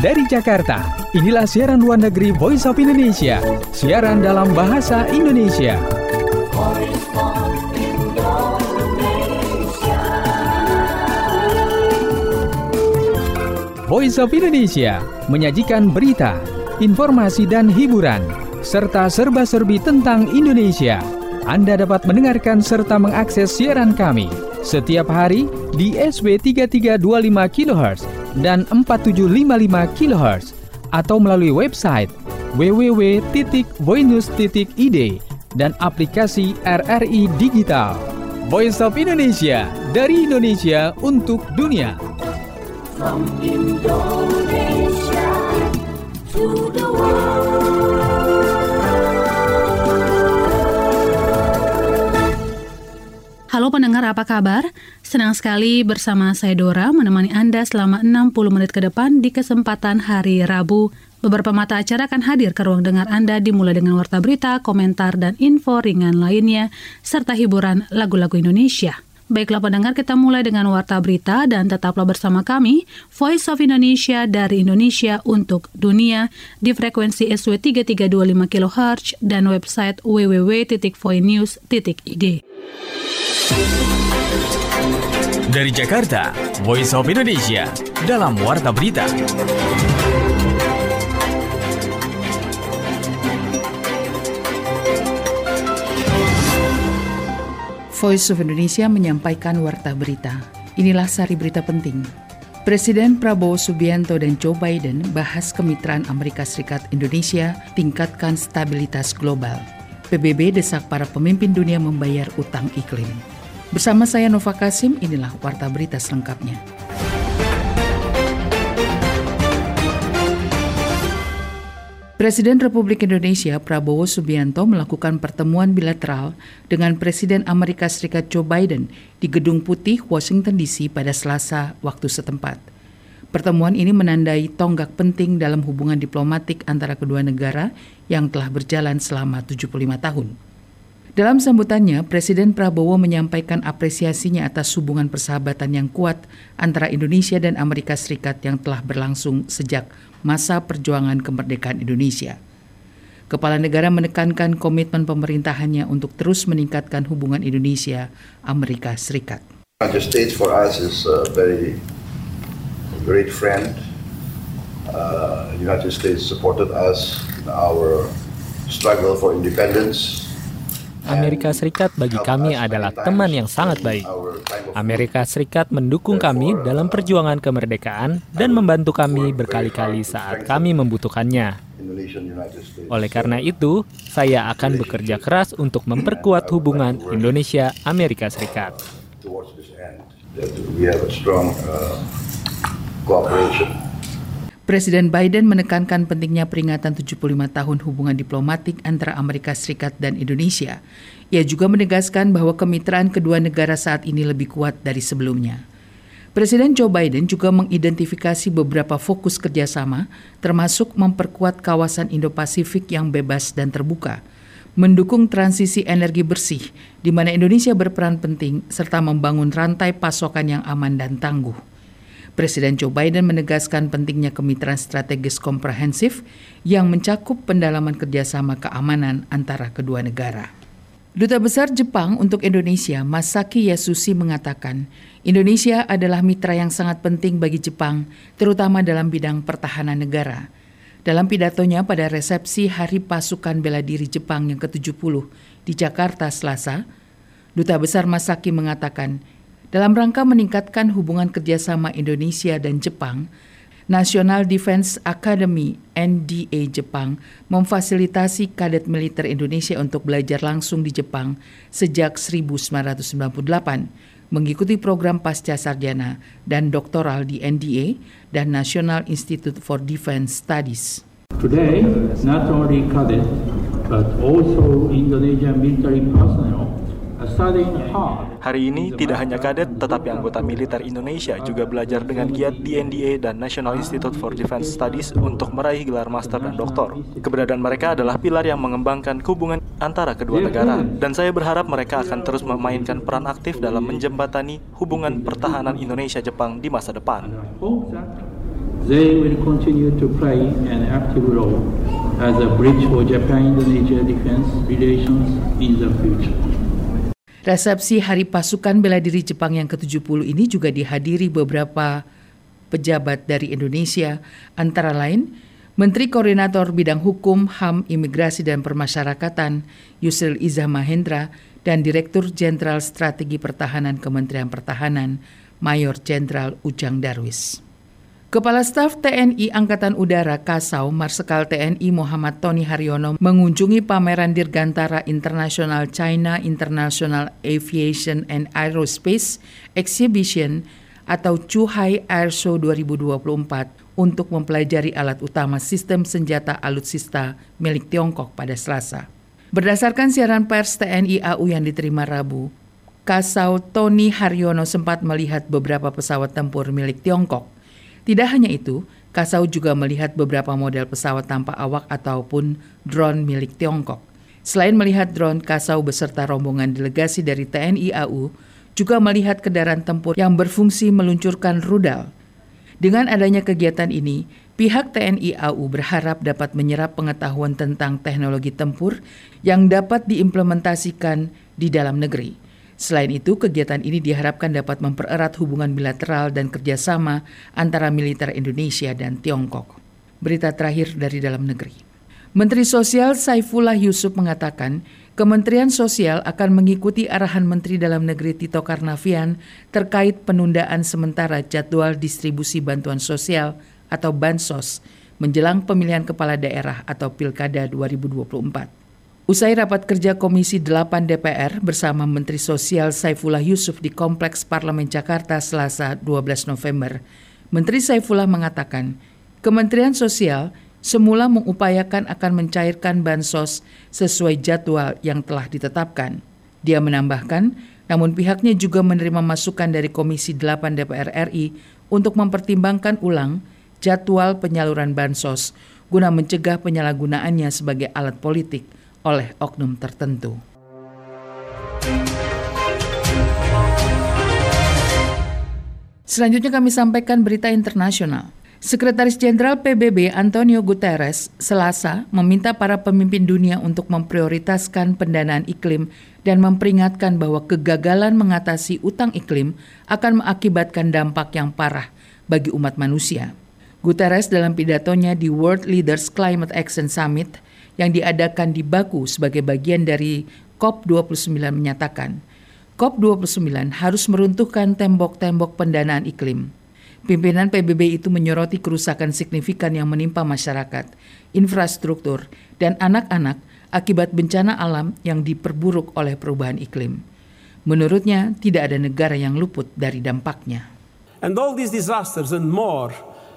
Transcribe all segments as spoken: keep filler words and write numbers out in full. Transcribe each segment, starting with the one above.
dari Jakarta. Inilah siaran luar negeri Voice of Indonesia, siaran dalam bahasa Indonesia. Voice of Indonesia menyajikan berita, informasi dan hiburan, serta serba-serbi tentang Indonesia. Anda dapat mendengarkan serta mengakses siaran kami setiap hari di S W tiga tiga dua lima kilohertz dan empat tujuh lima lima kilohertz atau melalui website w w w titik voinews titik i d dan aplikasi R R I Digital. Voice of Indonesia, dari Indonesia untuk dunia. From Indonesia to the world. Halo pendengar, apa kabar? Senang sekali bersama saya Dora menemani Anda selama enam puluh menit ke depan di kesempatan hari Rabu. Beberapa mata acara akan hadir ke ruang dengar Anda dimulai dengan warta berita, komentar, dan info ringan lainnya, serta hiburan lagu-lagu Indonesia. Baiklah pendengar, kita mulai dengan warta berita dan tetaplah bersama kami, Voice of Indonesia dari Indonesia untuk dunia di frekuensi S W tiga tiga dua lima kilohertz dan website w w w titik voinews titik i d. Dari Jakarta, Voice of Indonesia dalam warta berita. Voice of Indonesia menyampaikan warta berita. Inilah sari berita penting. Presiden Prabowo Subianto dan Joe Biden bahas kemitraan Amerika Serikat Indonesia tingkatkan stabilitas global. P B B desak para pemimpin dunia membayar utang iklim. Bersama saya Nova Kasim, inilah warta berita selengkapnya. Presiden Republik Indonesia Prabowo Subianto melakukan pertemuan bilateral dengan Presiden Amerika Serikat Joe Biden di Gedung Putih, Washington D C pada Selasa waktu setempat. Pertemuan ini menandai tonggak penting dalam hubungan diplomatik antara kedua negara yang telah berjalan selama tujuh puluh lima tahun. Dalam sambutannya, Presiden Prabowo menyampaikan apresiasinya atas hubungan persahabatan yang kuat antara Indonesia dan Amerika Serikat yang telah berlangsung sejak masa perjuangan kemerdekaan Indonesia. Kepala negara menekankan komitmen pemerintahannya untuk terus meningkatkan hubungan Indonesia-Amerika Serikat. United States for us is a very great friend. Uh, United States supported us in our struggle for independence. Amerika Serikat bagi kami adalah teman yang sangat baik. Amerika Serikat mendukung kami dalam perjuangan kemerdekaan dan membantu kami berkali-kali saat kami membutuhkannya. Oleh karena itu, saya akan bekerja keras untuk memperkuat hubungan Indonesia-Amerika Serikat. Presiden Biden menekankan pentingnya peringatan tujuh puluh lima tahun hubungan diplomatik antara Amerika Serikat dan Indonesia. Ia juga menegaskan bahwa kemitraan kedua negara saat ini lebih kuat dari sebelumnya. Presiden Joe Biden juga mengidentifikasi beberapa fokus kerjasama, termasuk memperkuat kawasan Indo-Pasifik yang bebas dan terbuka, mendukung transisi energi bersih, di mana Indonesia berperan penting, serta membangun rantai pasokan yang aman dan tangguh. Presiden Joe Biden menegaskan pentingnya kemitraan strategis komprehensif yang mencakup pendalaman kerjasama keamanan antara kedua negara. Duta Besar Jepang untuk Indonesia, Masaki Yasushi, mengatakan Indonesia adalah mitra yang sangat penting bagi Jepang, terutama dalam bidang pertahanan negara. Dalam pidatonya pada resepsi Hari Pasukan Bela Diri Jepang yang ke tujuh puluh di Jakarta Selasa, Duta Besar Masaki mengatakan, dalam rangka meningkatkan hubungan kerjasama Indonesia dan Jepang, National Defense Academy N D A Jepang memfasilitasi kadet militer Indonesia untuk belajar langsung di Jepang sejak seribu sembilan ratus sembilan puluh delapan, mengikuti program pasca sarjana dan doktoral di N D A dan National Institute for Defense Studies. Today, not only cadets, but also Indonesian military personnel are studying hard. Hari ini tidak hanya kadet, tetapi anggota militer Indonesia juga belajar dengan giat di N D A dan National Institute for Defense Studies untuk meraih gelar master dan doktor. Keberadaan mereka adalah pilar yang mengembangkan hubungan antara kedua negara, dan saya berharap mereka akan terus memainkan peran aktif dalam menjembatani hubungan pertahanan Indonesia-Jepang di masa depan. They will continue to play an active role as a bridge for Japan-Indonesia defense relations in the future. Resepsi Hari Pasukan Bela Diri Jepang yang ke tujuh puluh ini juga dihadiri beberapa pejabat dari Indonesia, antara lain Menteri Koordinator Bidang Hukum, H A M, Imigrasi dan Permasyarakatan Yusril Iza Mahendra dan Direktur Jenderal Strategi Pertahanan Kementerian Pertahanan Mayor Jenderal Ujang Darwis. Kepala Staf T N I Angkatan Udara Kasau, Marsikal T N I Muhammad Tony Haryono mengunjungi pameran Dirgantara Internasional China International Aviation and Aerospace Exhibition atau Zhuhai Air Show dua ribu dua puluh empat untuk mempelajari alat utama sistem senjata alutsista milik Tiongkok pada Selasa. Berdasarkan siaran pers T N I A U yang diterima Rabu, Kasau Tony Haryono sempat melihat beberapa pesawat tempur milik Tiongkok. Tidak hanya itu, Kasau juga melihat beberapa model pesawat tanpa awak ataupun drone milik Tiongkok. Selain melihat drone, Kasau beserta rombongan delegasi dari T N I A U juga melihat kendaraan tempur yang berfungsi meluncurkan rudal. Dengan adanya kegiatan ini, pihak T N I A U berharap dapat menyerap pengetahuan tentang teknologi tempur yang dapat diimplementasikan di dalam negeri. Selain itu, kegiatan ini diharapkan dapat mempererat hubungan bilateral dan kerjasama antara militer Indonesia dan Tiongkok. Berita terakhir dari dalam negeri. Menteri Sosial Saifullah Yusuf mengatakan, Kementerian Sosial akan mengikuti arahan Menteri Dalam Negeri Tito Karnavian terkait penundaan sementara jadwal distribusi bantuan sosial atau Bansos menjelang pemilihan kepala daerah atau Pilkada dua ribu dua puluh empat. Usai rapat kerja Komisi delapan D P R bersama Menteri Sosial Saifullah Yusuf di Kompleks Parlemen Jakarta Selasa dua belas November, Menteri Saifullah mengatakan, Kementerian Sosial semula mengupayakan akan mencairkan bansos sesuai jadwal yang telah ditetapkan. Dia menambahkan, namun pihaknya juga menerima masukan dari Komisi delapan D P R R I untuk mempertimbangkan ulang jadwal penyaluran bansos guna mencegah penyalahgunaannya sebagai alat politik oleh oknum tertentu. Selanjutnya kami sampaikan berita internasional. Sekretaris Jenderal P B B Antonio Guterres Selasa meminta para pemimpin dunia untuk memprioritaskan pendanaan iklim dan memperingatkan bahwa kegagalan mengatasi utang iklim akan mengakibatkan dampak yang parah bagi umat manusia. Guterres dalam pidatonya di World Leaders Climate Action Summit yang diadakan di Baku sebagai bagian dari C O P dua puluh sembilan menyatakan, C O P dua puluh sembilan harus meruntuhkan tembok-tembok pendanaan iklim. Pimpinan P B B itu menyoroti kerusakan signifikan yang menimpa masyarakat, infrastruktur, dan anak-anak akibat bencana alam yang diperburuk oleh perubahan iklim. Menurutnya, tidak ada negara yang luput dari dampaknya. And all these disasters and more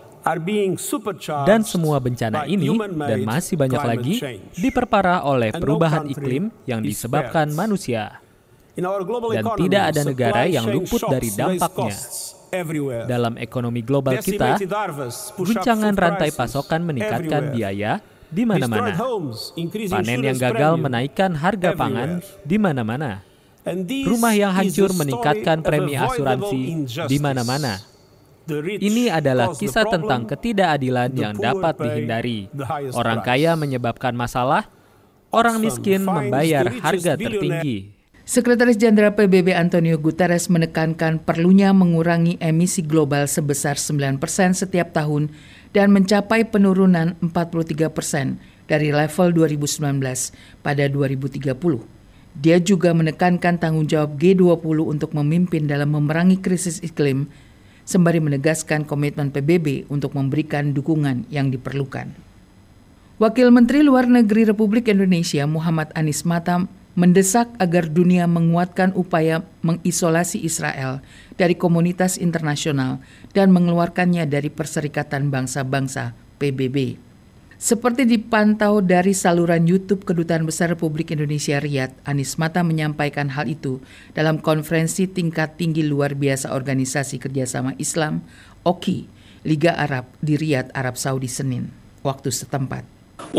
dan semua bencana ini dan masih banyak lagi diperparah oleh perubahan iklim yang disebabkan manusia. Dan tidak ada negara yang luput dari dampaknya. Dalam ekonomi global kita, guncangan rantai pasokan meningkatkan biaya di mana-mana. Panen yang gagal menaikkan harga pangan di mana-mana. Rumah yang hancur meningkatkan premi asuransi di mana-mana. Ini adalah kisah tentang ketidakadilan yang dapat dihindari. Orang kaya menyebabkan masalah, orang miskin membayar harga tertinggi. Sekretaris Jenderal P B B Antonio Guterres menekankan perlunya mengurangi emisi global sebesar sembilan persen setiap tahun dan mencapai penurunan empat puluh tiga persen dari level dua ribu sembilan belas pada dua ribu tiga puluh. Dia juga menekankan tanggung jawab G dua puluh untuk memimpin dalam memerangi krisis iklim, sembari menegaskan komitmen P B B untuk memberikan dukungan yang diperlukan. Wakil Menteri Luar Negeri Republik Indonesia Muhammad Anies Mata mendesak agar dunia menguatkan upaya mengisolasi Israel dari komunitas internasional dan mengeluarkannya dari Perserikatan Bangsa-Bangsa P B B. Seperti dipantau dari saluran YouTube Kedutaan Besar Republik Indonesia Riyadh, Anies Mata menyampaikan hal itu dalam konferensi tingkat tinggi luar biasa Organisasi Kerjasama Islam, O K I, Liga Arab di Riyadh, Arab Saudi, Senin, waktu setempat.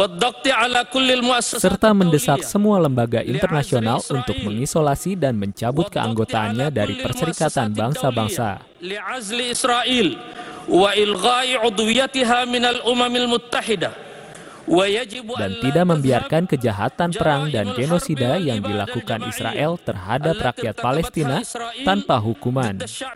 Serta mendesak semua lembaga internasional untuk mengisolasi dan mencabut keanggotaannya dari Perserikatan Bangsa-Bangsa. wa ilgha'i 'udwiyatiha minal umamil muttahidah. Dan tidak membiarkan kejahatan perang dan genosida yang dilakukan Israel terhadap rakyat Palestina tanpa hukuman.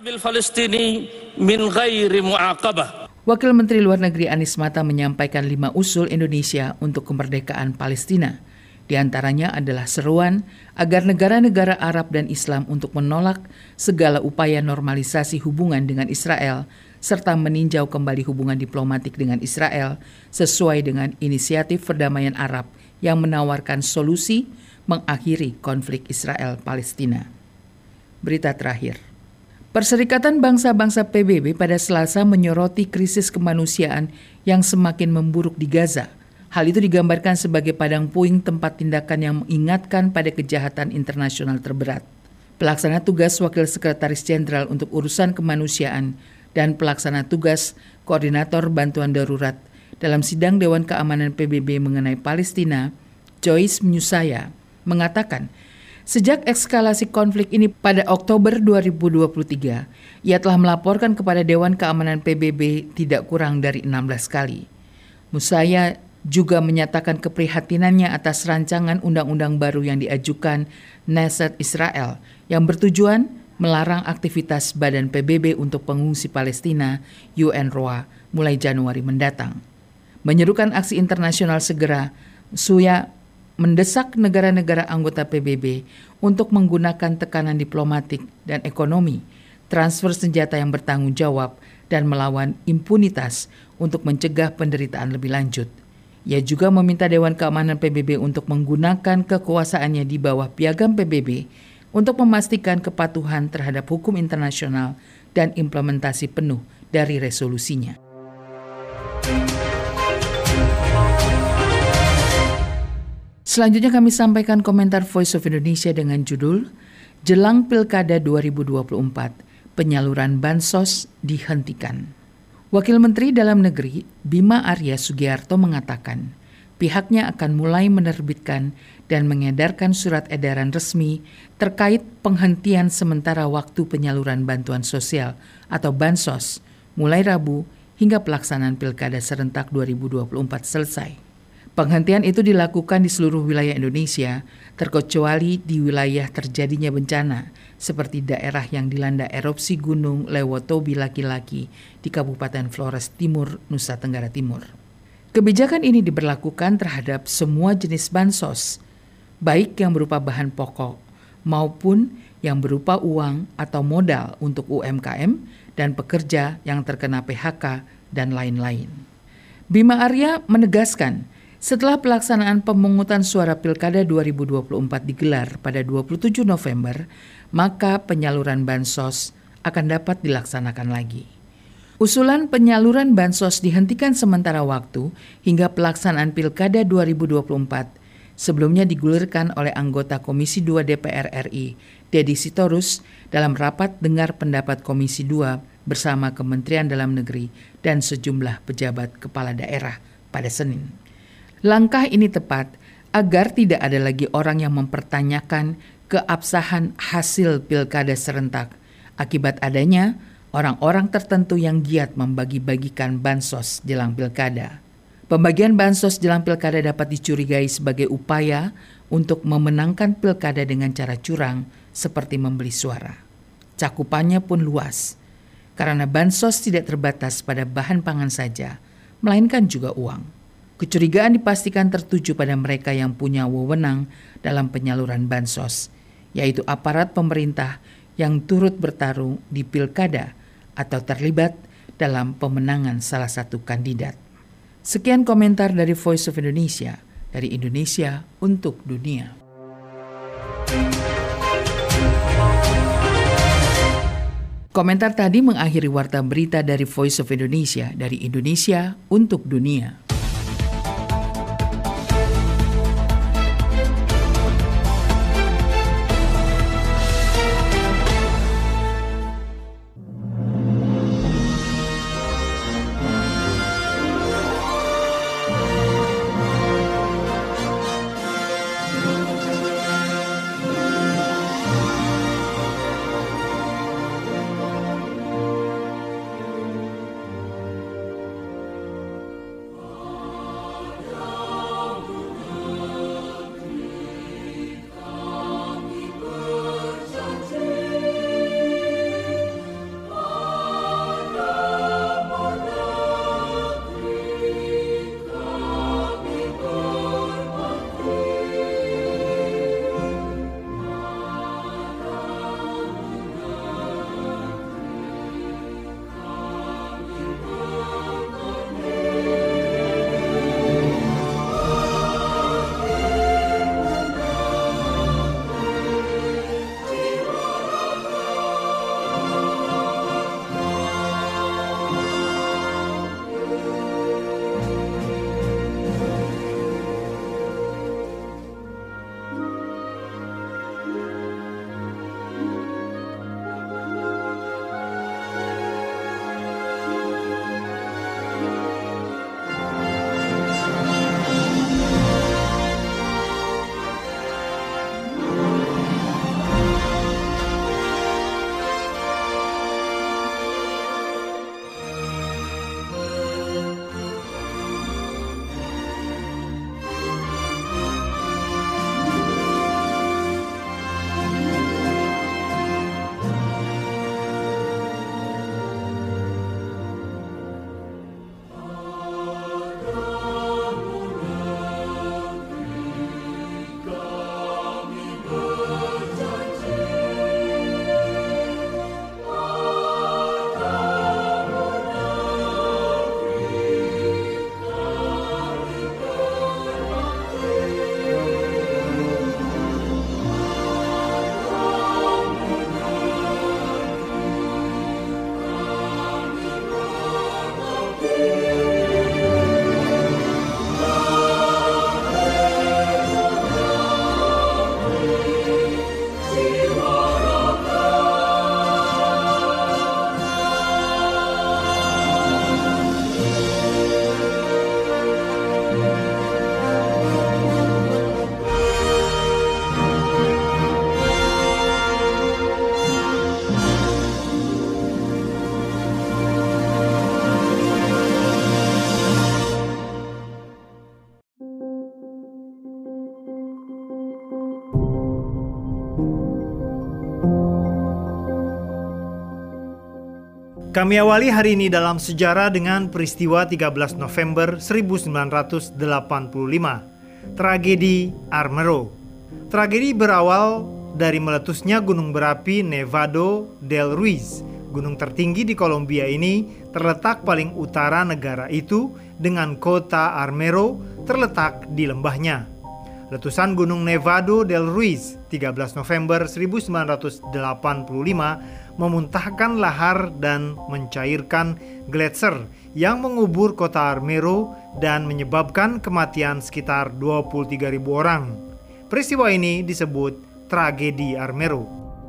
Wakil Menteri Luar Negeri Anies Mata menyampaikan lima usul Indonesia untuk kemerdekaan Palestina. Di antaranya adalah seruan agar negara-negara Arab dan Islam untuk menolak segala upaya normalisasi hubungan dengan Israel serta meninjau kembali hubungan diplomatik dengan Israel sesuai dengan inisiatif perdamaian Arab yang menawarkan solusi mengakhiri konflik Israel-Palestina. Berita terakhir. Perserikatan Bangsa-Bangsa P B B pada Selasa menyoroti krisis kemanusiaan yang semakin memburuk di Gaza. Hal itu digambarkan sebagai padang puing tempat tindakan yang mengingatkan pada kejahatan internasional terberat. Pelaksana tugas Wakil Sekretaris Jenderal untuk Urusan Kemanusiaan dan pelaksana tugas Koordinator Bantuan Darurat dalam sidang Dewan Keamanan P B B mengenai Palestina, Joyce Mnyusaya, mengatakan sejak eskalasi konflik ini pada Oktober dua ribu dua puluh tiga, ia telah melaporkan kepada Dewan Keamanan P B B tidak kurang dari enam belas kali. Musaya juga menyatakan keprihatinannya atas rancangan undang-undang baru yang diajukan Knesset Israel yang bertujuan melarang aktivitas Badan P B B untuk Pengungsi Palestina U N R W A mulai Januari mendatang. Menyerukan aksi internasional segera, Suya mendesak negara-negara anggota P B B untuk menggunakan tekanan diplomatik dan ekonomi, transfer senjata yang bertanggung jawab, dan melawan impunitas untuk mencegah penderitaan lebih lanjut. Ia juga meminta Dewan Keamanan P B B untuk menggunakan kekuasaannya di bawah piagam P B B untuk memastikan kepatuhan terhadap hukum internasional dan implementasi penuh dari resolusinya. Selanjutnya kami sampaikan komentar Voice of Indonesia dengan judul Jelang Pilkada dua ribu dua puluh empat, penyaluran bansos dihentikan. Wakil Menteri Dalam Negeri Bima Arya Sugiarto mengatakan pihaknya akan mulai menerbitkan dan mengedarkan surat edaran resmi terkait penghentian sementara waktu penyaluran bantuan sosial atau bansos mulai Rabu hingga pelaksanaan Pilkada serentak dua ribu dua puluh empat selesai. Penghentian itu dilakukan di seluruh wilayah Indonesia, terkecuali di wilayah terjadinya bencana, seperti daerah yang dilanda erupsi gunung Lewotobi laki-laki di Kabupaten Flores Timur, Nusa Tenggara Timur. Kebijakan ini diberlakukan terhadap semua jenis bansos, baik yang berupa bahan pokok maupun yang berupa uang atau modal untuk U M K M dan pekerja yang terkena P H K dan lain-lain. Bima Arya menegaskan, setelah pelaksanaan pemungutan suara Pilkada dua ribu dua puluh empat digelar pada dua puluh tujuh November, maka penyaluran bansos akan dapat dilaksanakan lagi. Usulan penyaluran bansos dihentikan sementara waktu hingga pelaksanaan Pilkada dua ribu dua puluh empat sebelumnya digulirkan oleh anggota Komisi dua D P R R I, Dedi Sitorus, dalam rapat dengar pendapat Komisi dua bersama Kementerian Dalam Negeri dan sejumlah pejabat kepala daerah pada Senin. Langkah ini tepat agar tidak ada lagi orang yang mempertanyakan keabsahan hasil Pilkada serentak akibat adanya orang-orang tertentu yang giat membagi-bagikan bansos jelang Pilkada. Pembagian bansos jelang Pilkada dapat dicurigai sebagai upaya untuk memenangkan Pilkada dengan cara curang seperti membeli suara. Cakupannya pun luas, karena bansos tidak terbatas pada bahan pangan saja, melainkan juga uang. Kecurigaan dipastikan tertuju pada mereka yang punya wewenang dalam penyaluran bansos, yaitu aparat pemerintah yang turut bertarung di Pilkada atau terlibat dalam pemenangan salah satu kandidat. Sekian komentar dari Voice of Indonesia, dari Indonesia untuk dunia. Komentar tadi mengakhiri warta berita dari Voice of Indonesia, dari Indonesia untuk dunia. Kami awali hari ini dalam sejarah dengan peristiwa tiga belas November seribu sembilan ratus delapan puluh lima, tragedi Armero. Tragedi berawal dari meletusnya gunung berapi Nevado del Ruiz. Gunung tertinggi di Kolombia ini terletak paling utara negara itu dengan kota Armero terletak di lembahnya. Letusan Gunung Nevado del Ruiz tiga belas November seribu sembilan ratus delapan puluh lima memuntahkan lahar dan mencairkan gletser yang mengubur kota Armero dan menyebabkan kematian sekitar dua puluh tiga ribu orang. Peristiwa ini disebut tragedi Armero.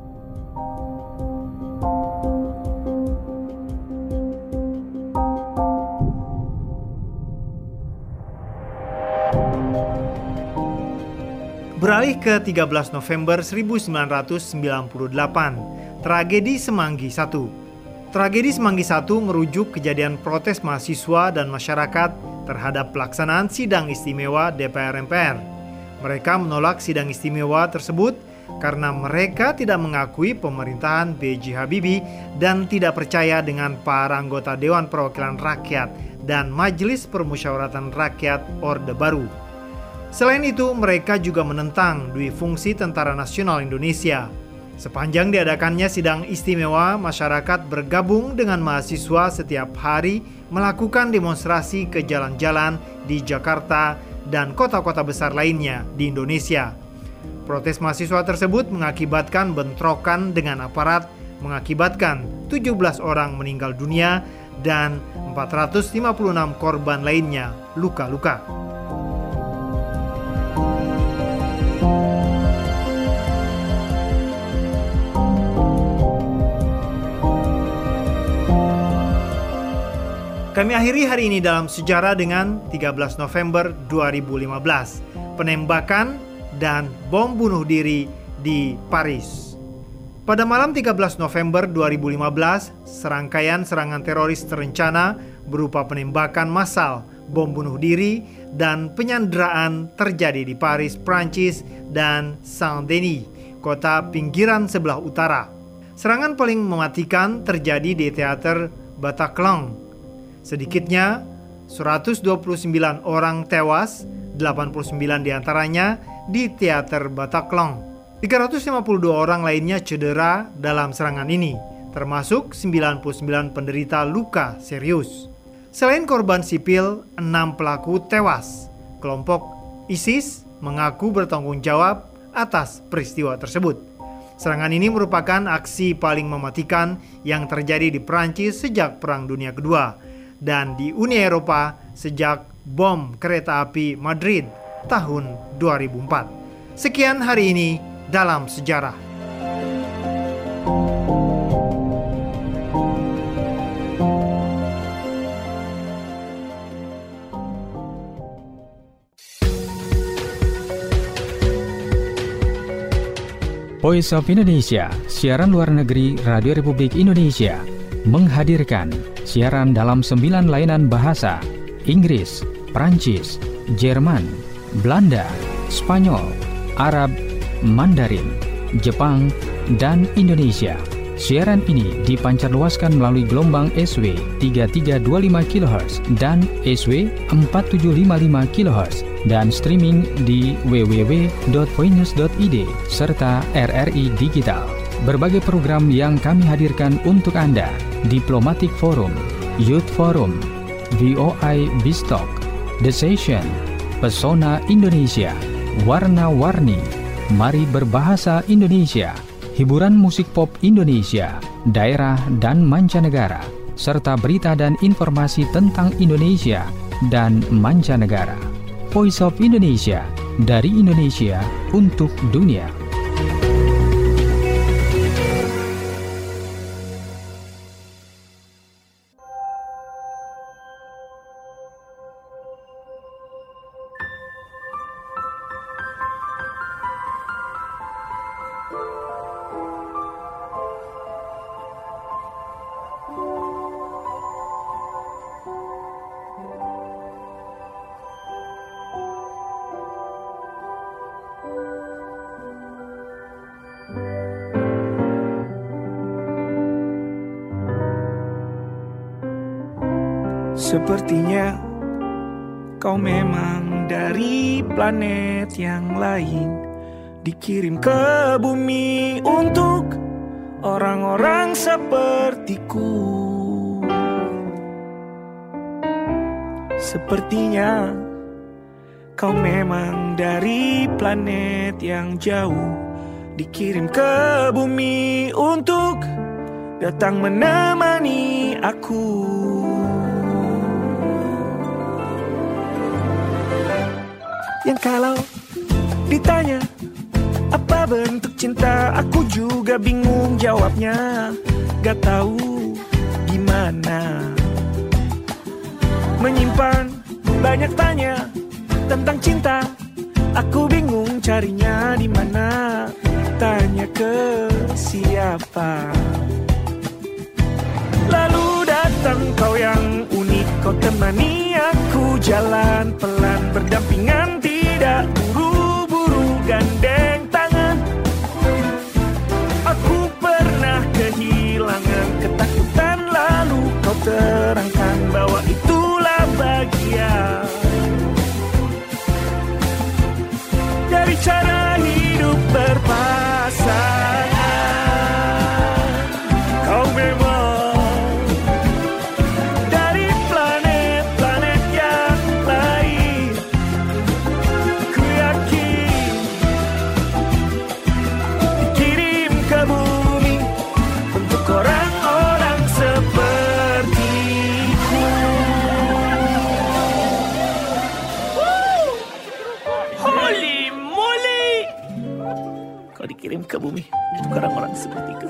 Beralih ke tiga belas November seribu sembilan ratus sembilan puluh delapan, tragedi Semanggi satu. Tragedi Semanggi satu merujuk kejadian protes mahasiswa dan masyarakat terhadap pelaksanaan sidang istimewa D P R M P R. Mereka menolak sidang istimewa tersebut karena mereka tidak mengakui pemerintahan B J Habibie dan tidak percaya dengan para anggota Dewan Perwakilan Rakyat dan Majelis Permusyawaratan Rakyat Orde Baru. Selain itu, mereka juga menentang dui fungsi Tentara Nasional Indonesia. Sepanjang diadakannya sidang istimewa, masyarakat bergabung dengan mahasiswa setiap hari melakukan demonstrasi ke jalan-jalan di Jakarta dan kota-kota besar lainnya di Indonesia. Protes mahasiswa tersebut mengakibatkan bentrokan dengan aparat, mengakibatkan tujuh belas orang meninggal dunia dan empat ratus lima puluh enam korban lainnya luka-luka. Kami akhiri hari ini dalam sejarah dengan tiga belas November dua ribu lima belas, penembakan dan bom bunuh diri di Paris. Pada malam tiga belas November dua ribu lima belas, serangkaian serangan teroris terencana berupa penembakan massal, bom bunuh diri, dan penyanderaan terjadi di Paris, Prancis, dan Saint-Denis, kota pinggiran sebelah utara. Serangan paling mematikan terjadi di teater Bataclan. Sedikitnya seratus dua puluh sembilan orang tewas, delapan puluh sembilan diantaranya di teater Bataclan. tiga ratus lima puluh dua orang lainnya cedera dalam serangan ini, termasuk sembilan puluh sembilan penderita luka serius. Selain korban sipil, enam pelaku tewas. Kelompok ISIS mengaku bertanggung jawab atas peristiwa tersebut. Serangan ini merupakan aksi paling mematikan yang terjadi di Prancis sejak Perang Dunia Kedua dan di Uni Eropa sejak bom kereta api Madrid tahun dua ribu empat. Sekian hari ini dalam sejarah. Voice of Indonesia, siaran luar negeri Radio Republik Indonesia, menghadirkan siaran dalam sembilan layanan bahasa: Inggris, Prancis, Jerman, Belanda, Spanyol, Arab, Mandarin, Jepang, dan Indonesia. Siaran ini dipancarluaskan melalui gelombang S W tiga tiga dua lima kilohertz dan S W empat tujuh lima lima kilohertz dan streaming di w w w titik voinews titik i d serta R R I Digital. Berbagai program yang kami hadirkan untuk Anda: Diplomatic Forum, Youth Forum, V O I Bistalk, The Session, Pesona Indonesia, Warna-Warni, Mari Berbahasa Indonesia, hiburan musik pop Indonesia, daerah dan mancanegara, serta berita dan informasi tentang Indonesia dan mancanegara. Voice of Indonesia, dari Indonesia untuk dunia. Sepertinya kau memang dari planet yang lain, dikirim ke bumi untuk orang-orang sepertiku. Sepertinya kau memang dari planet yang jauh, dikirim ke bumi untuk datang menemani aku. Yang kalau ditanya apa bentuk cinta, aku juga bingung jawabnya. Gak tahu gimana menyimpan banyak tanya tentang cinta, aku bingung carinya di mana. Tanya ke siapa? Lalu datang kau yang unik, kau temani aku jalan pelan berdampingan, tidak buru-buru gandeng tangan. Aku pernah kehilangan ketakutan, lalu kau terangkan bahwa itulah bagian dari cara hidup berpasangan. Kau memang dari planet-planet yang lain, ku yakin dikirim ke bumi untuk orang-orang sepertiku. Holy moly, kau dikirim ke bumi untuk orang-orang sepertiku.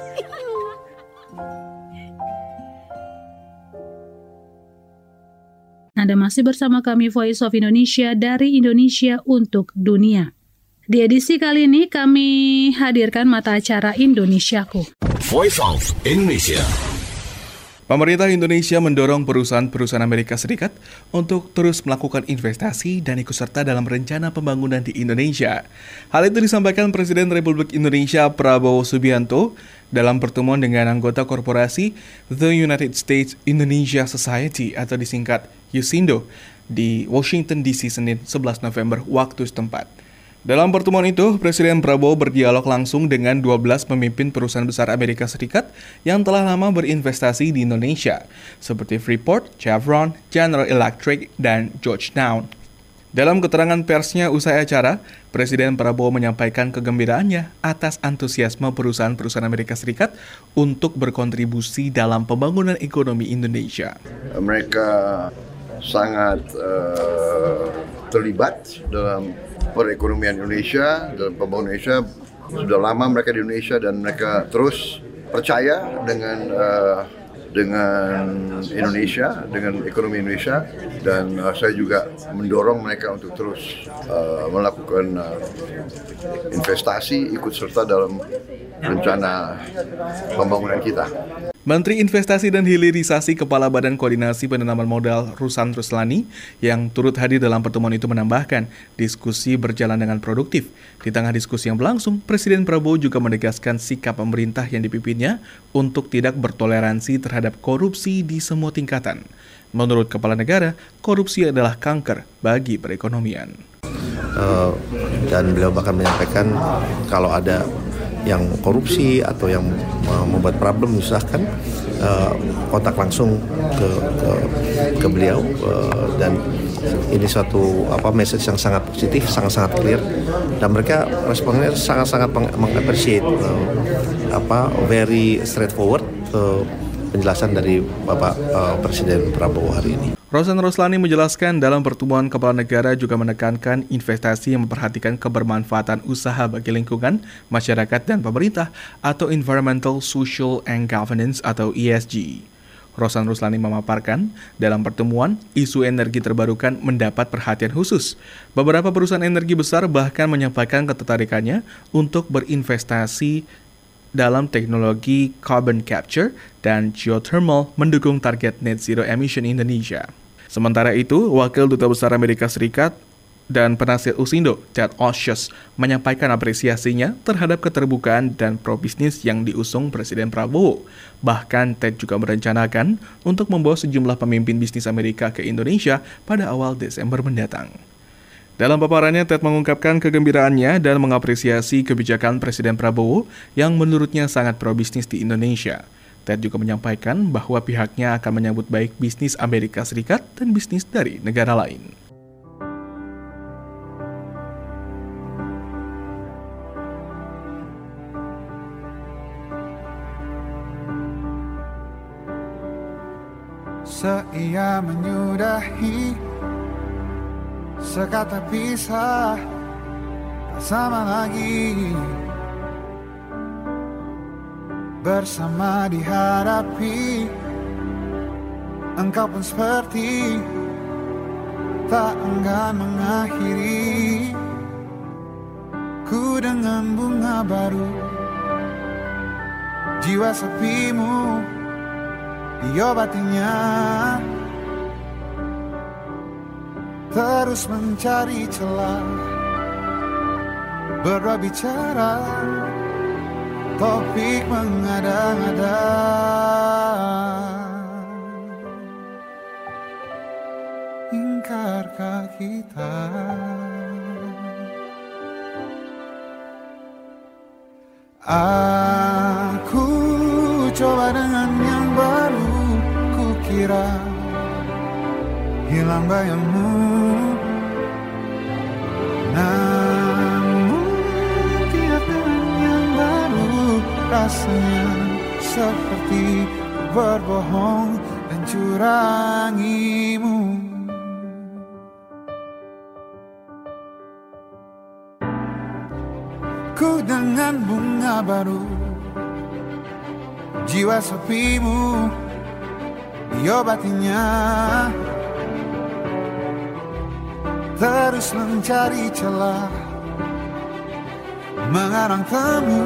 Anda masih bersama kami Voice of Indonesia dari Indonesia untuk Dunia. Di edisi kali ini kami hadirkan mata acara Indonesiaku. Voice of Indonesia. Pemerintah Indonesia mendorong perusahaan-perusahaan Amerika Serikat untuk terus melakukan investasi dan ikut serta dalam rencana pembangunan di Indonesia. Hal itu disampaikan Presiden Republik Indonesia Prabowo Subianto dalam pertemuan dengan anggota korporasi The United States Indonesia Society atau disingkat Yusindo di Washington D C Senin sebelas November waktu setempat. Dalam pertemuan itu, Presiden Prabowo berdialog langsung dengan dua belas pemimpin perusahaan besar Amerika Serikat yang telah lama berinvestasi di Indonesia, seperti Freeport, Chevron, General Electric, dan Georgetown. Dalam keterangan persnya usai acara, Presiden Prabowo menyampaikan kegembiraannya atas antusiasme perusahaan-perusahaan Amerika Serikat untuk berkontribusi dalam pembangunan ekonomi Indonesia. Mereka sangat uh, terlibat dalam perekonomian Indonesia, dalam pembangunan Indonesia. Sudah lama mereka di Indonesia dan mereka terus percaya dengan uh, dengan Indonesia, dengan ekonomi Indonesia, dan uh, saya juga mendorong mereka untuk terus uh, melakukan uh, investasi, ikut serta dalam rencana pembangunan kita. Menteri Investasi dan Hilirisasi Kepala Badan Koordinasi Penanaman Modal Ruslan Ruslani yang turut hadir dalam pertemuan itu menambahkan diskusi berjalan dengan produktif. Di tengah diskusi yang berlangsung, Presiden Prabowo juga menegaskan sikap pemerintah yang dipimpinnya untuk tidak bertoleransi terhadap korupsi di semua tingkatan. Menurut Kepala Negara, korupsi adalah kanker bagi perekonomian. Uh, dan beliau bahkan menyampaikan kalau ada yang korupsi atau yang uh, membuat problem menyusahkan, uh, kontak langsung ke ke, ke beliau, uh, dan ini suatu apa message yang sangat positif, sangat-sangat clear, dan mereka responnya sangat-sangat meng-appreciate uh, apa very straightforward uh, penjelasan dari Bapak uh, Presiden Prabowo hari ini. Ruslan Ruslani menjelaskan dalam pertemuan kepala negara juga menekankan investasi yang memperhatikan kebermanfaatan usaha bagi lingkungan, masyarakat, dan pemerintah atau Environmental, Social, and Governance atau E S G. Ruslan Ruslani memaparkan, dalam pertemuan, isu energi terbarukan mendapat perhatian khusus. Beberapa perusahaan energi besar bahkan menyampaikan ketertarikannya untuk berinvestasi dalam teknologi carbon capture dan geothermal mendukung target net zero emission Indonesia. Sementara itu, Wakil Duta Besar Amerika Serikat Dan penasihat Usindo, Ted Osius, menyampaikan apresiasinya terhadap keterbukaan dan pro-bisnis yang diusung Presiden Prabowo. Bahkan Ted juga merencanakan untuk membawa sejumlah pemimpin bisnis Amerika ke Indonesia pada awal Desember mendatang. Dalam paparannya, Ted mengungkapkan kegembiraannya dan mengapresiasi kebijakan Presiden Prabowo yang menurutnya sangat pro-bisnis di Indonesia. Ted juga menyampaikan bahwa pihaknya akan menyambut baik bisnis Amerika Serikat dan bisnis dari negara lain. Seia menyudahi sekata pisah, tak sama lagi bersama dihadapi. Engkau pun seperti tak enggan mengakhiri. Ku dengan bunga baru, jiwa sepimu diobatinya, terus mencari celah, berdua bicara, topik mengada-ngada. Ingkarkah kita? Aku coba dengan yang baru, kukira hilang bayangmu. Namun tiap dengan yang baru, rasanya seperti berbohong dan curangimu. Ku dengan bunga baru, jiwa sepimu diobatinya, terus mencari celah, mengarang temu,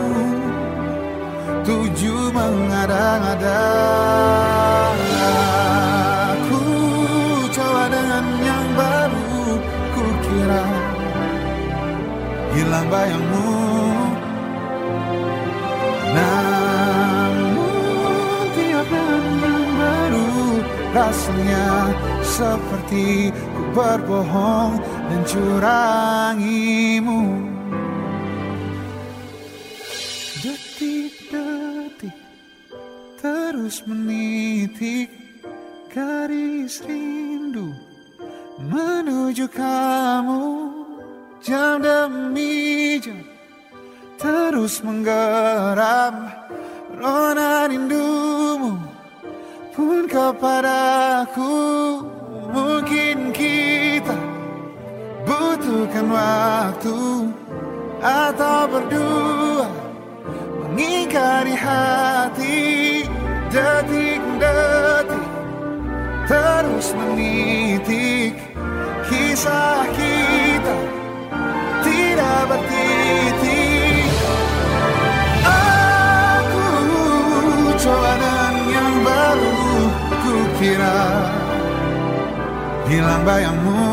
tuju mengada-ngada. Aku coba dengan yang baru, kukira hilang bayangmu. Namun tiap dengan yang baru, rasanya seperti ku berbohong dan curangimu. Detik-detik terus menitik garis rindu menuju kamu. Jam demi jam terus menggeram rona rindumu pun kepadaku. Mungkin kita butuhkan waktu atau berdua mengingkari hati. Detik-detik terus menitik kisah kita tidak bertitik. Aku coba dengan yang baru, kukira hilang bayangmu.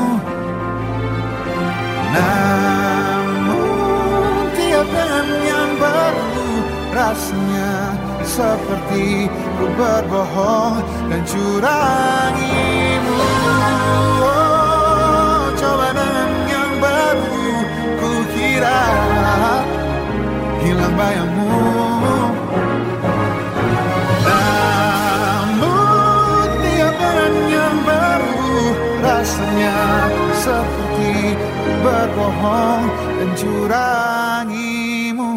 Namun tiap dengan yang baru, rasanya seperti ku berbohong dan curangimu. Oh, coba dengan yang baru, kukira hilang bayangmu. Namun tiap dengan yang baru, rasanya seperti ku berbohong dan curangimu.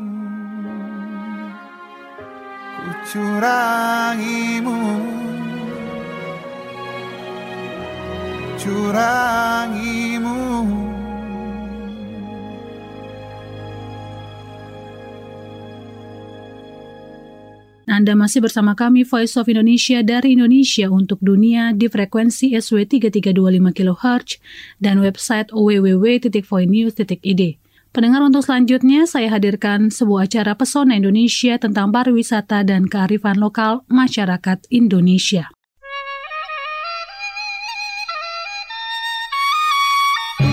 Ku curangimu, curangimu. Anda masih bersama kami Voice of Indonesia dari Indonesia untuk dunia di frekuensi S W tiga tiga dua lima kilohertz dan website w w w titik voinews titik i d. Pendengar, untuk selanjutnya saya hadirkan sebuah acara Pesona Indonesia tentang pariwisata dan kearifan lokal masyarakat Indonesia.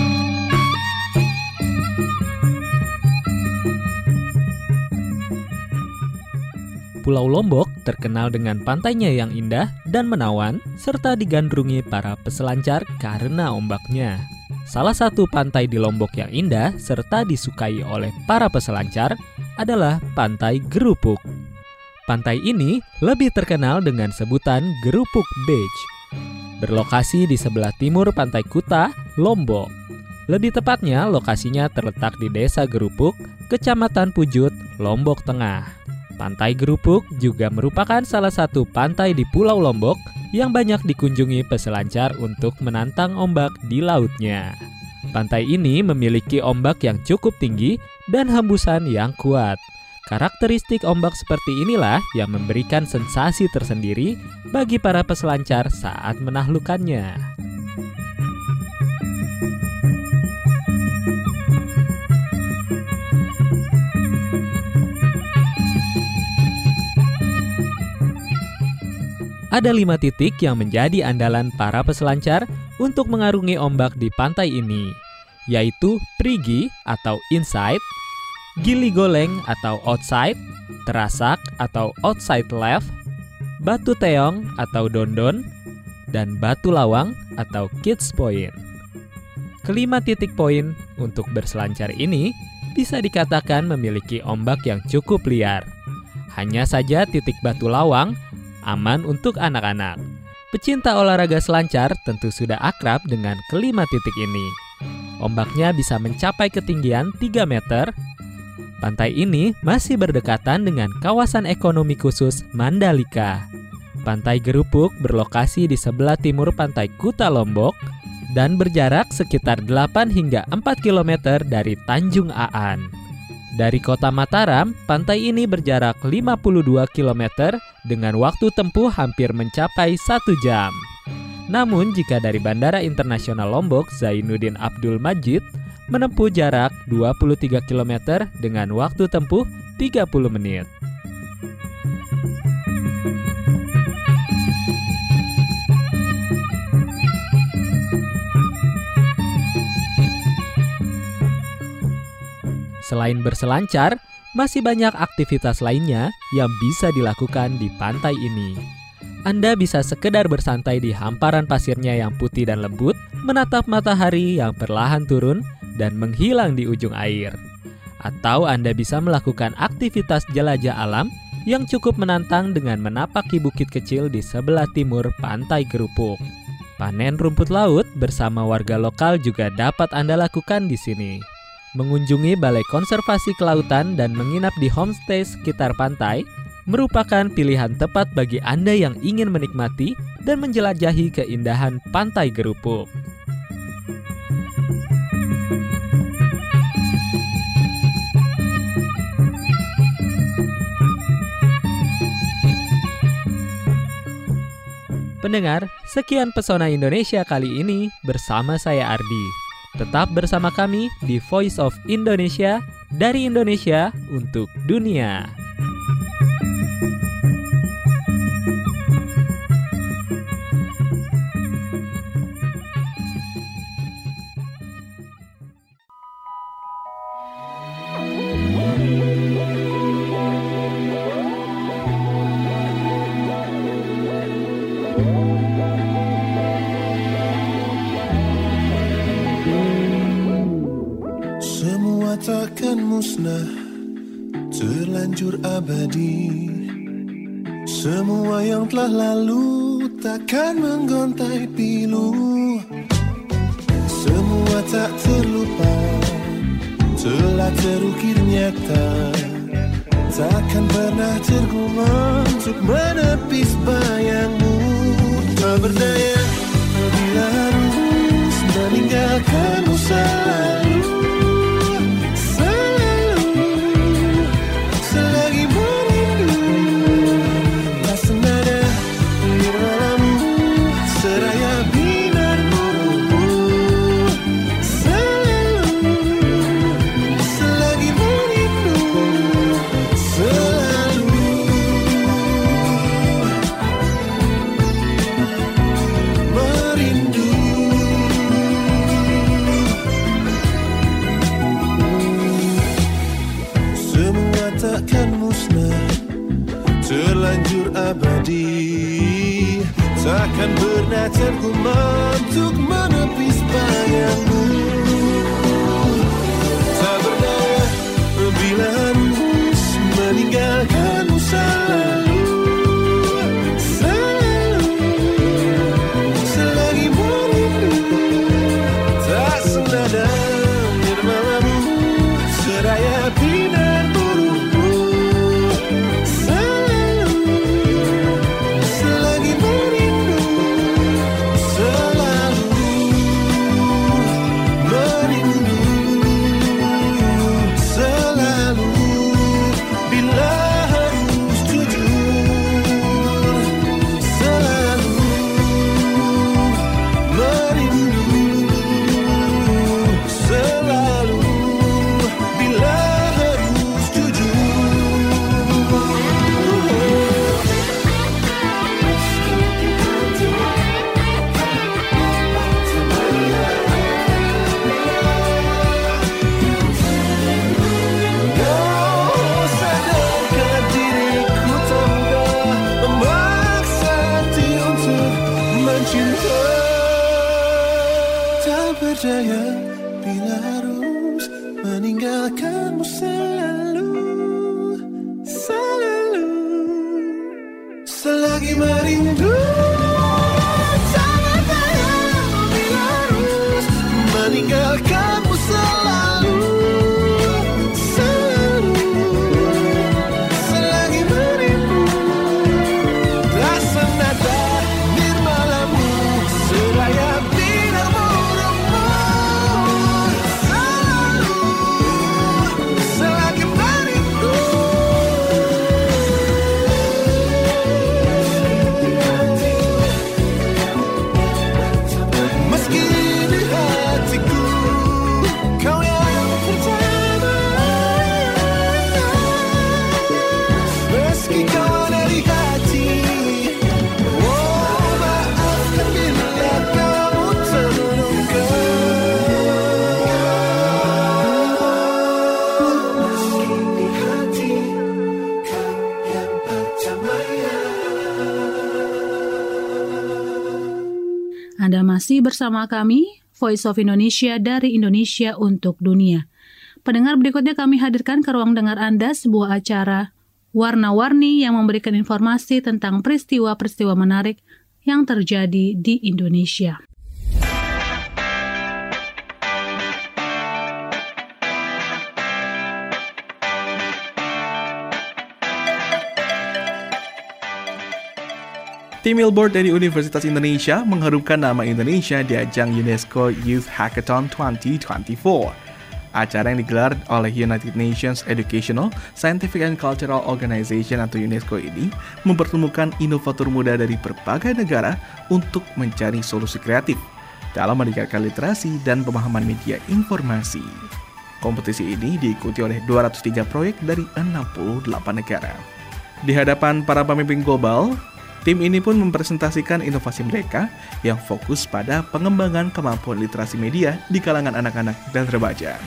Pulau Lombok terkenal dengan pantainya yang indah dan menawan, serta digandrungi para peselancar karena ombaknya. Salah satu pantai di Lombok yang indah serta disukai oleh para peselancar adalah Pantai Gerupuk. Pantai ini lebih terkenal dengan sebutan Gerupuk Beach. Berlokasi di sebelah timur Pantai Kuta, Lombok. Lebih tepatnya, lokasinya terletak di Desa Gerupuk, Kecamatan Pujut, Lombok Tengah. Pantai Gerupuk juga merupakan salah satu pantai di Pulau Lombok yang banyak dikunjungi peselancar untuk menantang ombak di lautnya. Pantai ini memiliki ombak yang cukup tinggi dan hembusan yang kuat. Karakteristik ombak seperti inilah yang memberikan sensasi tersendiri bagi para peselancar saat menaklukkannya. Ada lima titik yang menjadi andalan para peselancar untuk mengarungi ombak di pantai ini, yaitu Prigi atau inside, Gili Goleng atau outside, Terasak atau outside left, Batu Teong atau Dondon, dan Batu Lawang atau Kids Point. Kelima titik poin untuk berselancar ini bisa dikatakan memiliki ombak yang cukup liar. Hanya saja titik Batu Lawang aman untuk anak-anak. Pecinta olahraga selancar tentu sudah akrab dengan kelima titik ini. Ombaknya bisa mencapai ketinggian tiga meter. Pantai ini masih berdekatan dengan kawasan ekonomi khusus Mandalika. Pantai Gerupuk berlokasi di sebelah timur Pantai Kuta Lombok dan berjarak sekitar delapan hingga empat kilometer dari Tanjung Aan. Dari kota Mataram, pantai ini berjarak lima puluh dua kilometer dengan waktu tempuh hampir mencapai satu jam. Namun jika dari Bandara Internasional Lombok Zainuddin Abdul Majid menempuh jarak dua puluh tiga kilometer dengan waktu tempuh tiga puluh menit. Selain berselancar, masih banyak aktivitas lainnya yang bisa dilakukan di pantai ini. Anda bisa sekedar bersantai di hamparan pasirnya yang putih dan lembut, menatap matahari yang perlahan turun dan menghilang di ujung air. Atau Anda bisa melakukan aktivitas jelajah alam yang cukup menantang dengan menapaki bukit kecil di sebelah timur Pantai Gerupuk. Panen rumput laut bersama warga lokal juga dapat Anda lakukan di sini. Mengunjungi Balai Konservasi Kelautan dan menginap di homestay sekitar pantai merupakan pilihan tepat bagi Anda yang ingin menikmati dan menjelajahi keindahan Pantai Gerupuk. Pendengar, sekian Pesona Indonesia kali ini bersama saya Ardi. Tetap bersama kami di Voice of Indonesia, dari Indonesia untuk dunia. Takkan musnah, terlanjur abadi. Semua yang telah lalu takkan menggontai pilu. Semua tak terlupa, telah terukir nyata. Takkan pernah terguma untuk menepis bayangmu. Tak berdaya bila harus meninggalkanmu selalu. terlanjur abadi, takkan pernah terkumat untuk menepis bayangmu. Tak berdaya bila harus meninggalkanmu selalu, selalu, selagi merindu. Tak senada nirmalamu, seraya binar burumu, selalu, selagi merindu, selalu merindu, selalu bila harus jujur, selalu merindu, selalu bila harus jujur. Kau sadarkan diriku tak mudah memaksa hati untuk mencinta. Tak berdaya bila harus meninggalkanmu selalu, selalu, selagi merindu. Tak berdaya bila harus meninggalkanmu selalu, selalu, selagi merindu. Tak senada nirmalamu, seraya binar burumu, selalu, selagi merindu. Meski di hatiku kau yang pertama, meski kau ada di hati. Oh, maafkan bila kamu terluka. Meski di hati kau yang pertama. Anda masih bersama kami, Voice of Indonesia dari Indonesia untuk Dunia. Pendengar, berikutnya kami hadirkan ke ruang dengar Anda sebuah acara warna-warni yang memberikan informasi tentang peristiwa-peristiwa menarik yang terjadi di Indonesia. Tim Millboard dari Universitas Indonesia mengharumkan nama Indonesia di ajang UNESCO Youth Hackathon dua ribu dua puluh empat. Acara yang digelar oleh United Nations Educational, Scientific and Cultural Organization atau UNESCO ini mempertemukan inovator muda dari berbagai negara untuk mencari solusi kreatif dalam meningkatkan literasi dan pemahaman media informasi. Kompetisi ini diikuti oleh dua ratus tiga proyek dari enam puluh delapan negara. Di hadapan para pemimpin global, tim ini pun mempresentasikan inovasi mereka yang fokus pada pengembangan kemampuan literasi media di kalangan anak-anak dan remaja.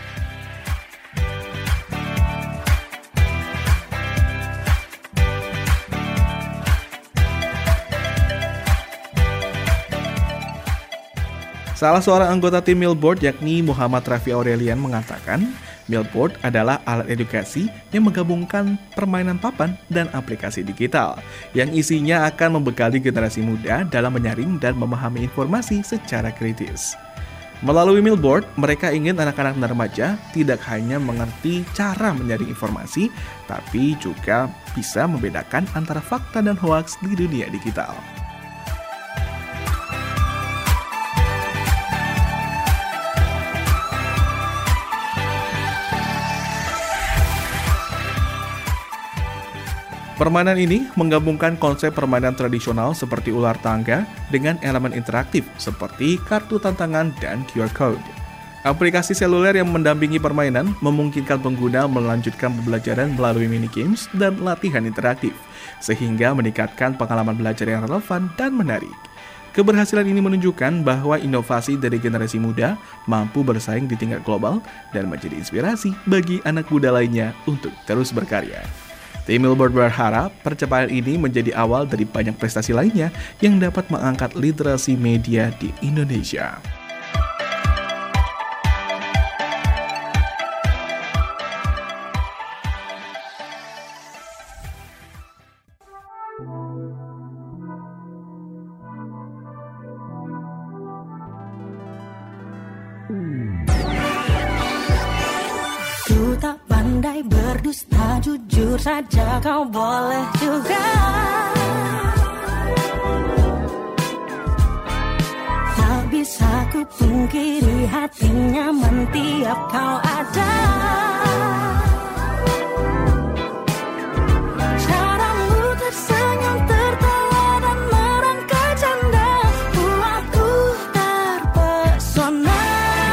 Salah seorang anggota tim Millboard yakni Muhammad Rafi Aurelian mengatakan, Millboard adalah alat edukasi yang menggabungkan permainan papan dan aplikasi digital yang isinya akan membekali generasi muda dalam menyaring dan memahami informasi secara kritis. Melalui Millboard, mereka ingin anak-anak dan remaja tidak hanya mengerti cara menyaring informasi, tapi juga bisa membedakan antara fakta dan hoaks di dunia digital. Permainan ini menggabungkan konsep permainan tradisional seperti ular tangga dengan elemen interaktif seperti kartu tantangan dan Q R code. Aplikasi seluler yang mendampingi permainan memungkinkan pengguna melanjutkan pembelajaran melalui mini games dan latihan interaktif, sehingga meningkatkan pengalaman belajar yang relevan dan menarik. Keberhasilan ini menunjukkan bahwa inovasi dari generasi muda mampu bersaing di tingkat global dan menjadi inspirasi bagi anak muda lainnya untuk terus berkarya. Tim Billboard berharap pencapaian ini menjadi awal dari banyak prestasi lainnya yang dapat mengangkat literasi media di Indonesia. Ku tak pandai berdusta, jujur saja kau boleh juga. Tak bisa ku pungkiri hati nyaman tiap kau ada. Caramu tersenyum, tertawa dan merangkai canda buatku terpesona.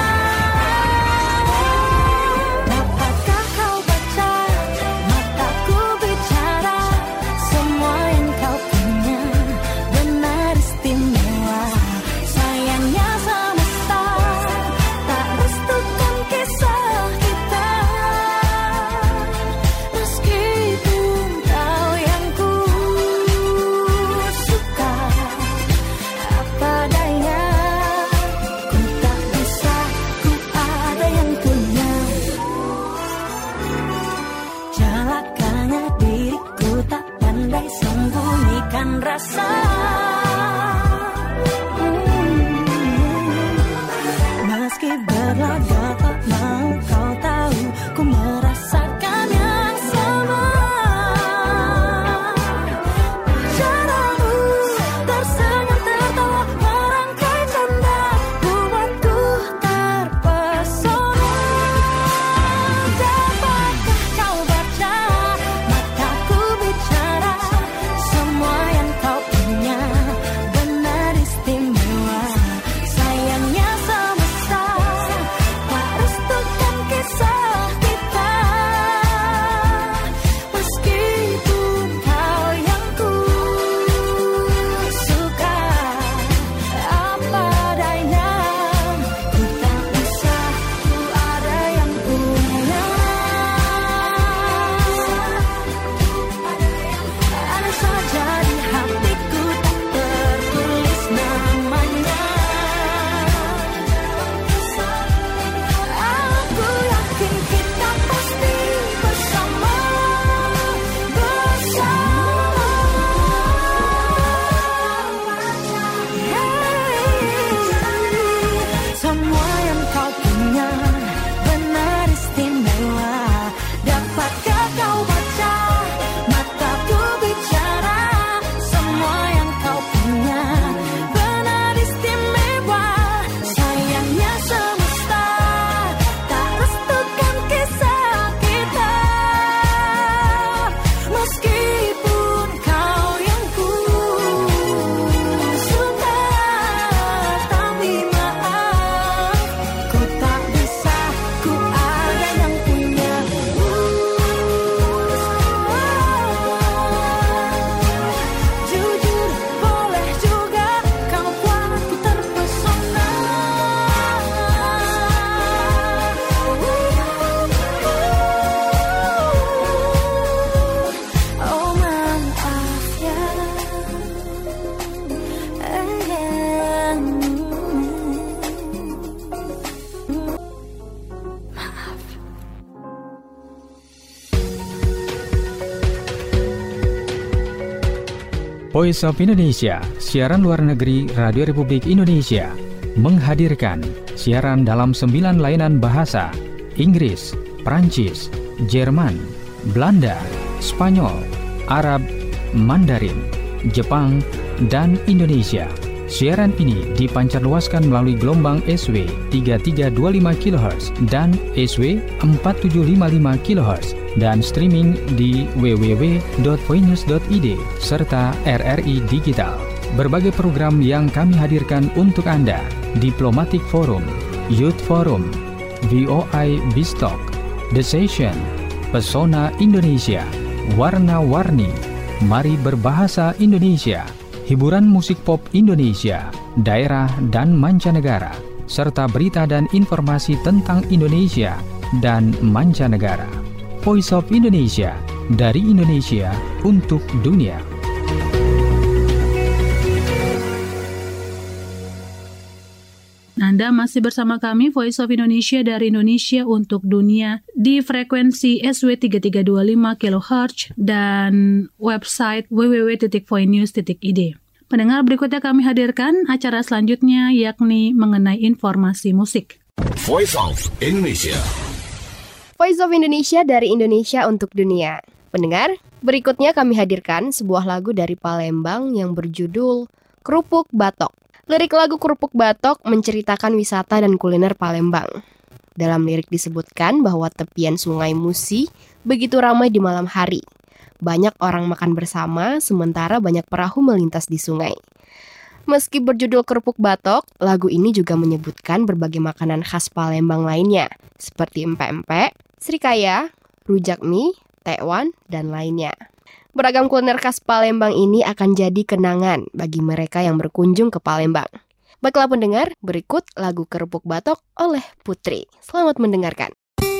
Rasa hmm. Meski berlaga tak mau kau tahu, ku merasakan yang sama. Caramu tersenyum, tertawa, merangkai canda buatku terpesona. Dapatkah kau baca mataku bicara, semua yang kau punya benar istimewa. Sayangnya semesta tak restukan kisah kita, meskipun kau yang ku suka. Apa daya, ku tak bisa, ku ada yang punya. Ada saja di hatiku tak tertulis namanya. Aku yakin kita pasti bersama, bersama. Hey, semua yang kau punya benar istimewa. Dapatkah kau baca mataku bicara, semua yang kau punya benar istimewa. Sayangnya semesta tak restukan kisah kita, meskipun kau yang ku suka. Tapi maaf, ku tak bisa, ku ada yang punya. Jujur boleh juga, kau buatku terpesona. Oh maaf ya. Voice of Indonesia, siaran luar negeri Radio Republik Indonesia, menghadirkan siaran dalam sembilan layanan bahasa: Inggris, Prancis, Jerman, Belanda, Spanyol, Arab, Mandarin, Jepang, dan Indonesia. Siaran ini dipancarluaskan melalui gelombang S W tiga tiga dua lima kilohertz dan S W empat tujuh lima lima kilohertz dan streaming di w w w dot voinews dot i d serta R R I Digital. Berbagai program yang kami hadirkan untuk Anda: Diplomatic Forum, Youth Forum, V O I Bistalk, The Session, Pesona Indonesia, Warna-Warni, Mari Berbahasa Indonesia, hiburan musik pop Indonesia, daerah dan mancanegara, serta berita dan informasi tentang Indonesia dan mancanegara. Voice of Indonesia dari Indonesia untuk dunia. Anda masih bersama kami Voice of Indonesia dari Indonesia untuk dunia di frekuensi S W tiga tiga dua lima kilohertz dan website w w w titik voinews titik i d. Pendengar, berikutnya kami hadirkan acara selanjutnya yakni mengenai informasi musik. Voice of Indonesia. Voice of Indonesia dari Indonesia untuk dunia. Pendengar, berikutnya kami hadirkan sebuah lagu dari Palembang yang berjudul Kerupuk Batok. Lirik lagu Kerupuk Batok menceritakan wisata dan kuliner Palembang. Dalam lirik disebutkan bahwa tepian Sungai Musi begitu ramai di malam hari. Banyak orang makan bersama, sementara banyak perahu melintas di sungai. Meski berjudul Kerupuk Batok, lagu ini juga menyebutkan berbagai makanan khas Palembang lainnya, seperti empek-empek, srikaya, rujak mie, tekwan, dan lainnya. Beragam kuliner khas Palembang ini akan jadi kenangan bagi mereka yang berkunjung ke Palembang. Baiklah pendengar, berikut lagu Kerupuk Batok oleh Putri. Selamat mendengarkan.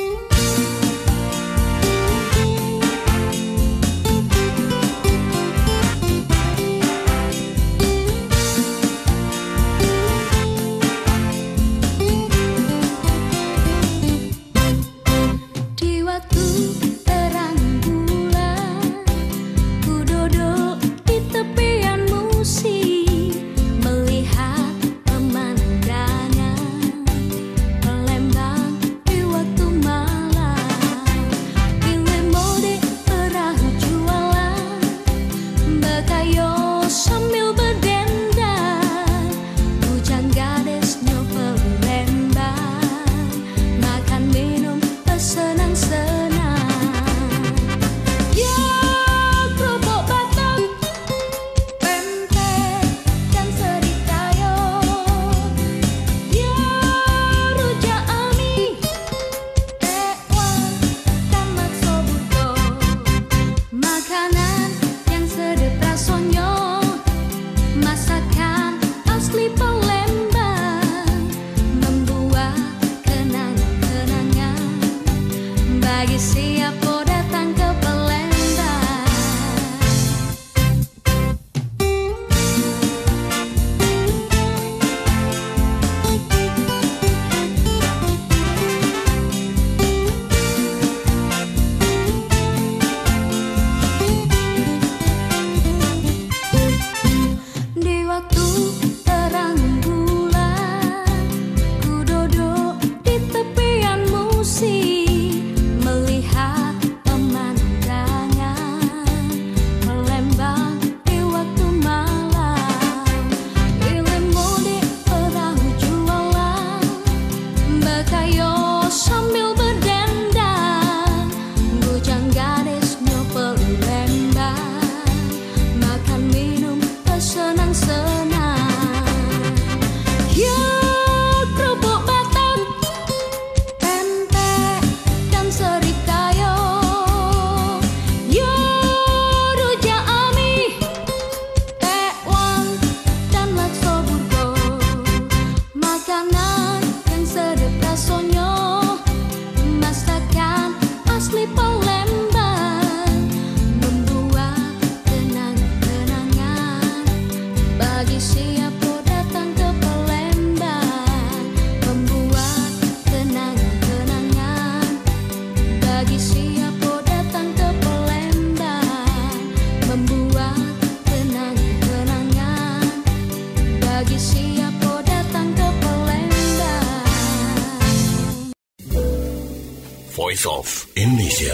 Voice of Indonesia.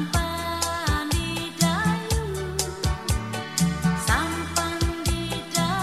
Sampan di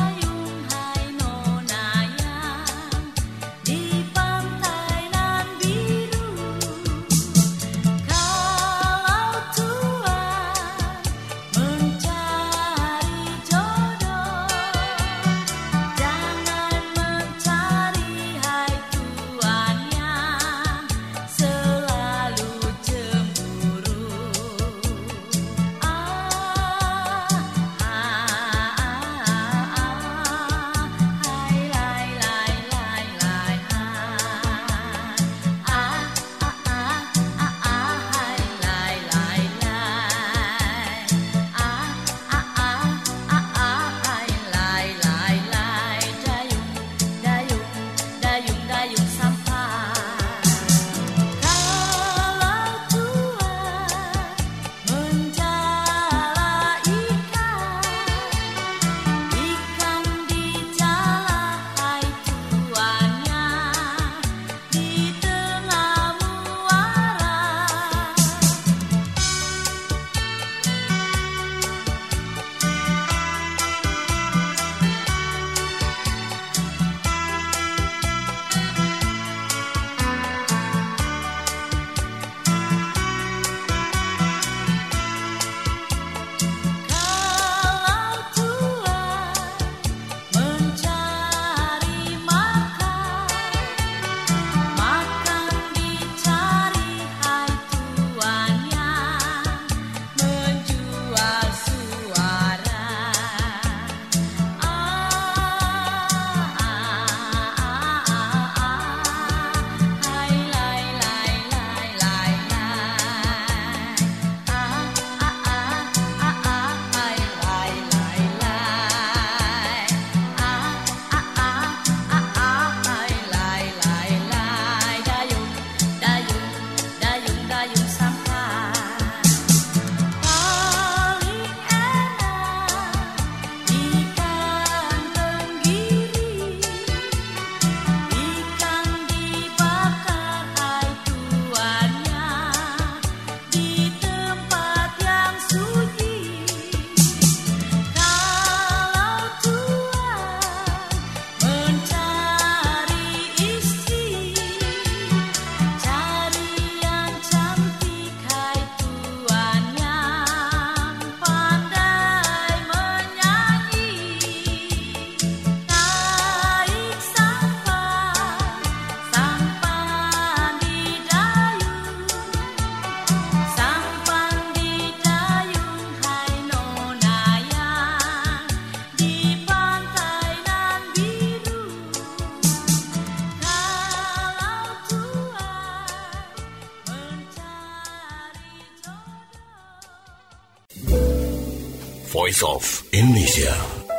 Voice of Indonesia.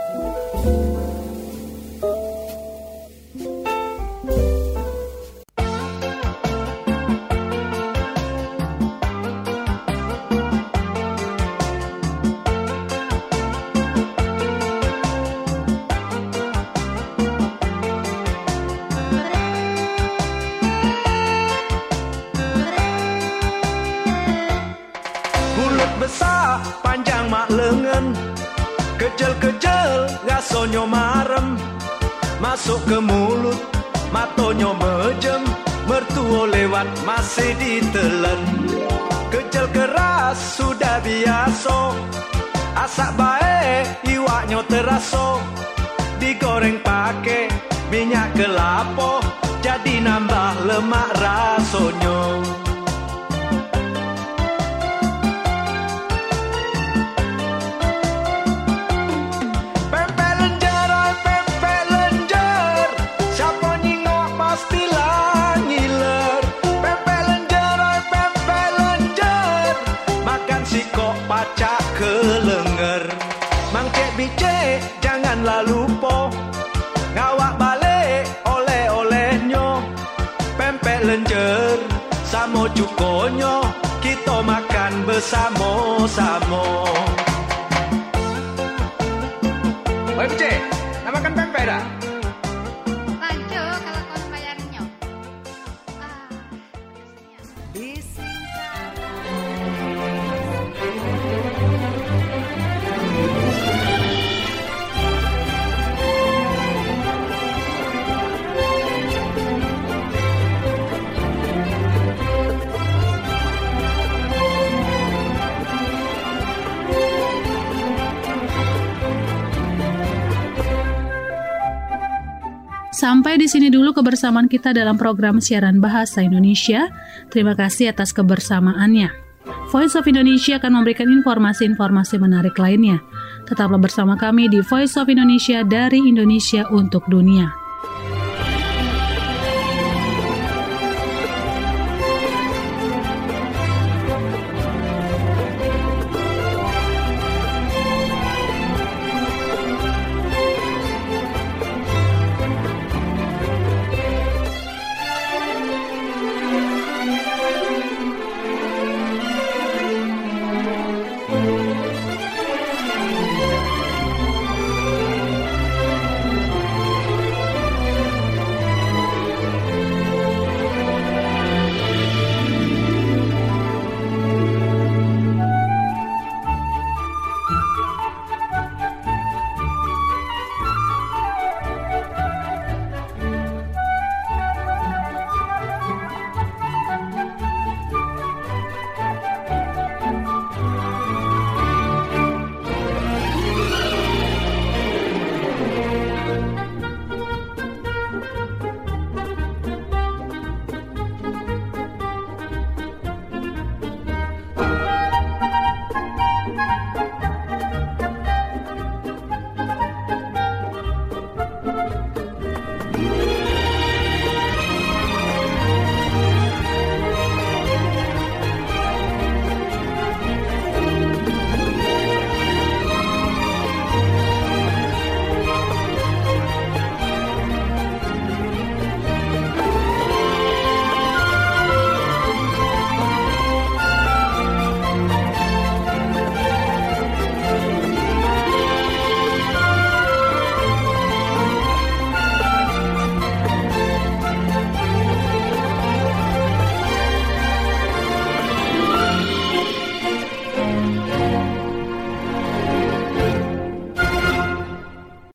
Besar, panjang mak lengan, kejel-kejel, rasonyo marem, masuk ke mulut, matonyo mejem, mertuo lewat masih ditelen. Kejel keras sudah biasa, asak baik iwaknyo teraso, digoreng pakai minyak kelapa, jadi nambah lemak rasonyo. Janganlah lupa ngawak balik oleh-olehnya, pempek lenjer sama cukonyo, kita makan bersama-sama. Oi Bece, nak makan pempek dah? Lanjut kalau kau bayarnya. Sampai di sini dulu kebersamaan kita dalam program siaran Bahasa Indonesia. Terima kasih atas kebersamaannya. Voice of Indonesia akan memberikan informasi-informasi menarik lainnya. Tetaplah bersama kami di Voice of Indonesia dari Indonesia untuk dunia.